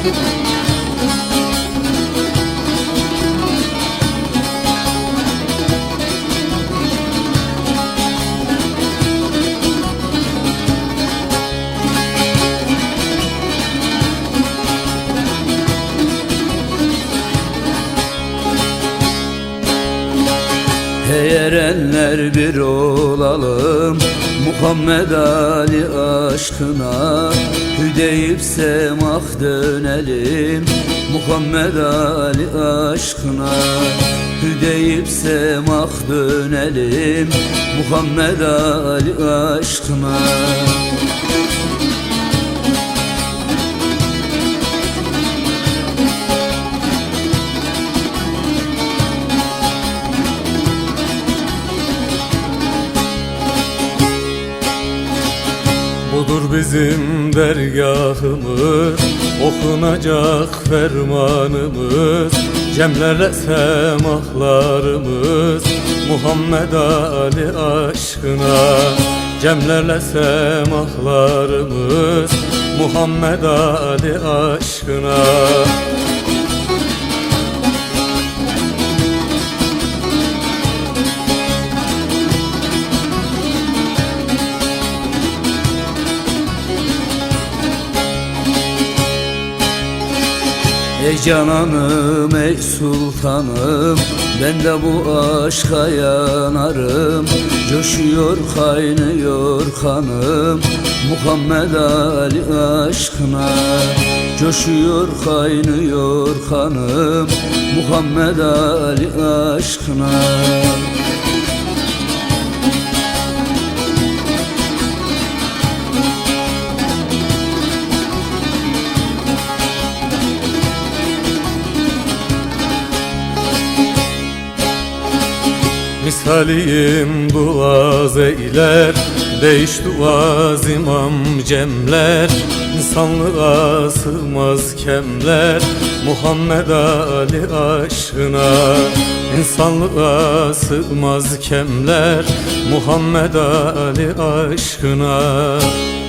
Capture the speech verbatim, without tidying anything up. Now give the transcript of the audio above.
Hey erenler bir olalım Muhammed Ali aşkına, Hüdeyip Semah dönelim Muhammed Ali aşkına, Hüdeyip Semah dönelim Muhammed Ali aşkına. Budur bizim dergahımız, okunacak fermanımız, cemlerle semahlarımız Muhammed Ali aşkına, cemlerle semahlarımız Muhammed Ali aşkına. Ey cananım, ey sultanım, ben de bu aşka yanarım. Coşuyor, kaynıyor kanım Muhammed Ali aşkına, coşuyor, kaynıyor kanım Muhammed Ali aşkına. Misaliyim duaz eyler, değiş duaz imam cemler, İnsanlığa sığmaz kemler Muhammed Ali aşkına, İnsanlığa sığmaz kemler Muhammed Ali aşkına.